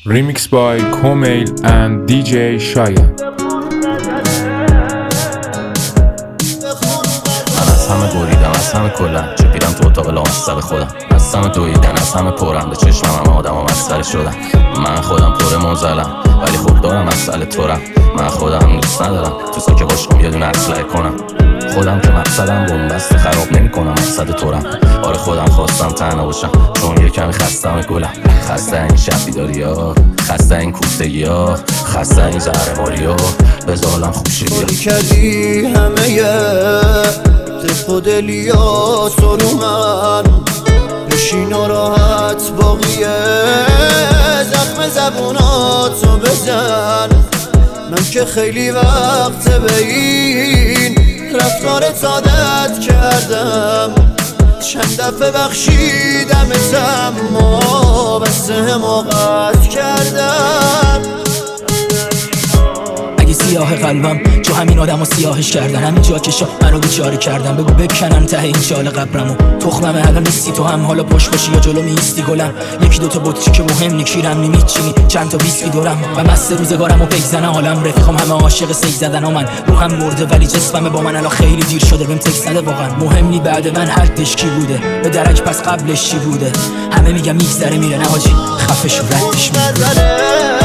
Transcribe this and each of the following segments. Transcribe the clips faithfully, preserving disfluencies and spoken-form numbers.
Remix by Komail and دی جی Shaya. از همه بریدم، از همه کلن چپیدم تو اتاق لامصب خودم، از همه دویدن، از همه پرم به چشمم همه آدم و مسئله شدم. من خودم پر موزلم ولی خود دارم مسئله تورم. من خودم دوست ندارم تو ساکه باشم یه دونه اسلحه کنم. خودم که مقصدم بومبست خراب نمی کنم، مقصد تورم. آره خودم خواستم تنها باشم چون یه کمی خستم گلم. خسته این شب بیداری ها، خسته این کوفتگی ها، خسته این زهرماری ها، بزالم خوشی بیا کردی همه یه تف و دلیات رو من بشین و راحت باقیه زخم زبوناتو بزن. من که خیلی وقت به این رفتارت عادت کردم، چند دفعه بخشیدمت اما بس حماقت کردم. اگه سیاه قلبم جو همین آدم و سیاهش کردن، همین جا که شا منو بیچاره کردن، بگو بکنن ته این چال قبرمو. تخممه الان نیستی تو هم حالا پشت باشی یا جلو میستی گلم. یکی دوتا بطری که مهم نیکیرم نمیچینی، چند تا ویسکی دورم و مست روزگارم و بگزنه حالم. رفیقم همه عاشق سیک زدن ها، من روحم مرده ولی جسمم با من الان خیلی دیر شده بهم تکس زده. واقعا مهم نی بعد من حدش کی بوده، به درک پس قبلش چی بوده. همه میگم میگذره میره، نه حاجی خفش و ردش میره.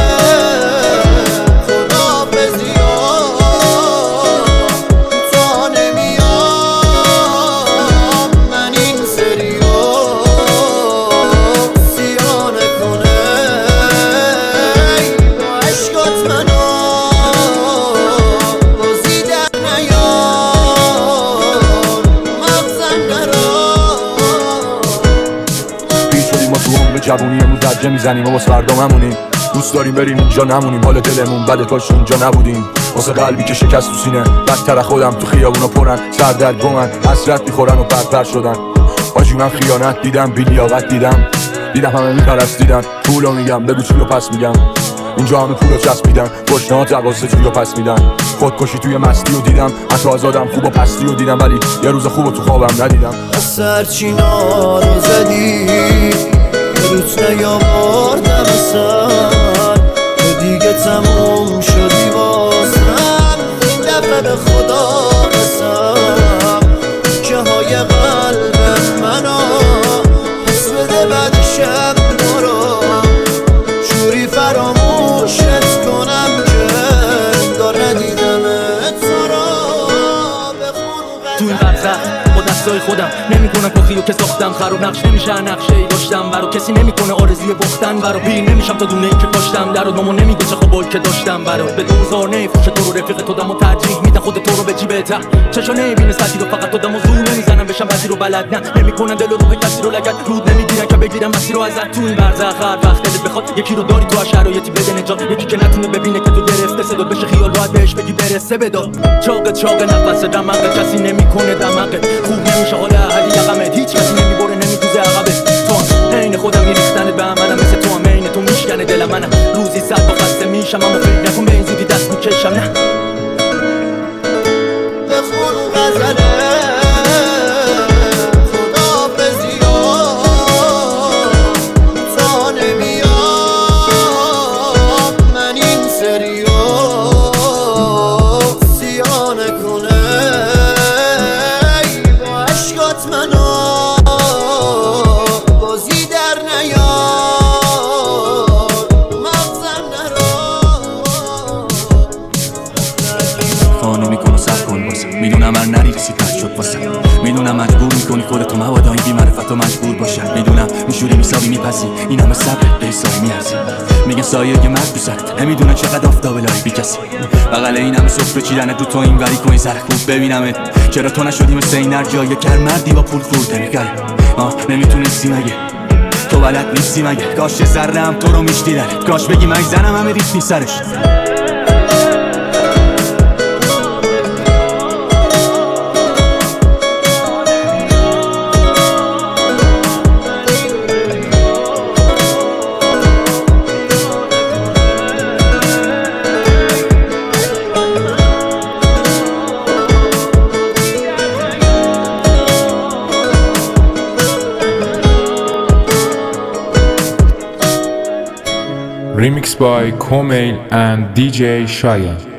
جوونی امروز درجه میزنیم و باز فردا ممونیم. دوست داریم بریم اینجا نمونیم، حال دلمون بده کاش اونجا نبودیم. واسه قلبی که شکست تو سینه بدتر خودم تو خیابونا پرن، سردرد گمن حسرت میخورن و پرپر شدن. آجی من خیانت دیدم، بیلیاقت دیدم، دیدم همه میپرستیدن. پولو میگم بگو چیو پس میگم، اینجا همه پولو چسبیدن، گشنه‌ها جواسه چیو پس میدن. خودکشی توی مستی رو دیدم، حتی آزادم خوب و پستی رو دیدم، ولی یه روز خوب تو خوابم ندیدم. از سرچینا رو زدی روت نیاوردم سر تو دیگه تموم شدی واسم. این دفعه به خدا قسم که های قلب منو پس بده بعد شب برو جوری فراموشت کنم که انگار ندیدمت تو را بخون. تو این برزخ با دستای خودم نمیکنم کافیو که ساختم، خراب نقش نمیشه نقشه ای داشتم برا کسی نمیکنه آرزوی باختن برا. بیر نمیشم تا دونه ای که پاشتم در آدمو نمیگه چه خوبایی که داشتم برا. به دوزار نمیفروشه تو رو رفیق تو دمو ترجیح میدن خود تو رو به جیبت. چشا نمیبینه سطحی رو فقط تو دمو زور نمیزنم بشم بعضی رو بلد نه نمیکنن دل و روح کسی رو لگد رود نمیگیرن که بگیرم مسیر رو ازت. تو این برزخ هر وقت دلت بخواد یکی رو داری تو از شرایطی بده نجات، یکی که نتونه ببینه که تو گرفته صدا بشه خیال باید بهش بگی برسه بدا. چاق چاق نفس دماغ کسی نمیکنه دماغت خوب نمیشه حال احدی یقمت، هیچ کسی نمیبره نمیدوزه عقبت. تو عین خودم میریختنت به عملم، مثل تو هم عین تو میشکنه دل منم. روزی صد با خسته میشم اما فکر نکن به این زودی دست میکشم نه. بخون غزله خداحافظی ها تا نمیام من این سری ها سیاه نکنه با عشقات منو بازی در نیار مغزم نرو. خانه میکنو سب کن باسم، میدونم هر نری رسید بد شد واسم، میدونم مجبور میکنی خودتو مبادا این بی معرفت و مجبور باشم. میدونم میشوری میسابی میپسی این همه صبر به حسابی میارزی. میگن سایه یه مرد دوست نمیدونن چقدر آفتاب لای بی کسی. بغل این همه صفر چیدن دو تو این وری کنی سر خوب ببینمت. چرا تو نشدی مثل این هر جای کر مردی با پول خورده میگره. آه نمیتونستی مگه تو بلد نیستی مگه؟ کاش ذره هم تو رو میشدیدن، کاش بگی من زنم همه ریختی سرش. Remixed by Komail and D J Shaya.